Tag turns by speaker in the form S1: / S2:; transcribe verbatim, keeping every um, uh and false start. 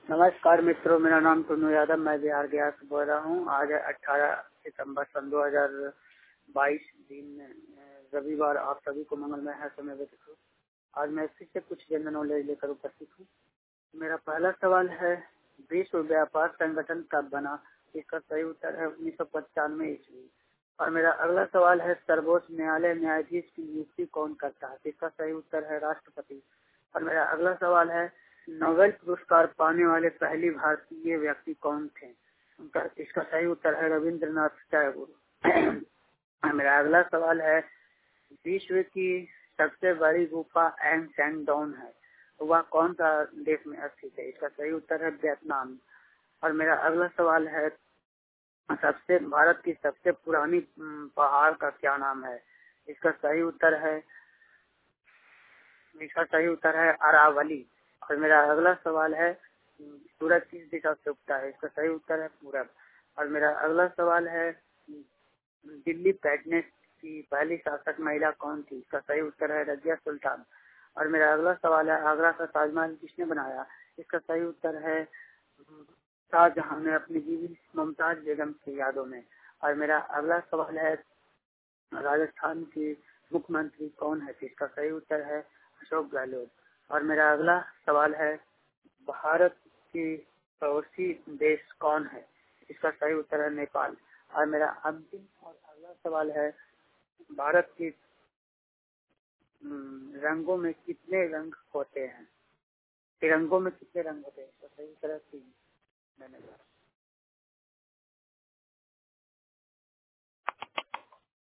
S1: नमस्कार मित्रों, मेरा नाम टुन्नू यादव, मैं बिहार गया से बोल रहा हूँ। आज अठारह सितंबर सन दो हजार बाईस दिन रविवार। आप सभी को मंगलमय है समय व्यतीत हो। आज मैं फिर से कुछ जनरल नॉलेज लेकर उपस्थित हूँ। मेरा पहला सवाल है, विश्व व्यापार संगठन कब बना? इसका सही उत्तर है उन्नीस सौ पचानवे ईस्वी। और मेरा अगला सवाल है, सर्वोच्च न्यायालय न्यायाधीश की नियुक्ति कौन करता है? इसका सही उत्तर है राष्ट्रपति। और मेरा अगला सवाल है, नोबेल पुरस्कार पाने वाले पहली भारतीय व्यक्ति कौन थे? उनका इसका सही उत्तर है रविंद्रनाथ टैगोर। मेरा अगला सवाल है, विश्व की सबसे बड़ी गुफा एंग सैंग डॉन है, वह कौन सा देश में स्थित है? इसका सही उत्तर है वियतनाम। और मेरा अगला सवाल है, सबसे भारत की सबसे पुरानी पहाड़ का क्या नाम है? इसका सही उत्तर है इसका सही उत्तर है अरावली। और मेरा अगला सवाल है, सूरज किस दिशा से उगता है? इसका सही उत्तर है पूरब। और मेरा अगला सवाल है, दिल्ली पैटर्न की पहली शासक महिला कौन थी? इसका सही उत्तर है रजिया सुल्तान। और मेरा अगला सवाल है, आगरा का ताजमहल किसने बनाया? इसका सही उत्तर है शाहजहां ने अपनी बीवी मुमताज बेगम की यादों में। और मेरा अगला सवाल है, राजस्थान की मुख्यमंत्री कौन है? इसका सही उत्तर है अशोक गहलोत। और मेरा अगला सवाल है, भारत की पड़ोसी देश कौन है? इसका सही उत्तर है नेपाल। और मेरा अंतिम और अगला सवाल है, भारत की रंगों में कितने रंग होते हैं? तिरंगों में कितने रंग होते हैं? इसका सही उत्तर है तीन। धन्यवाद।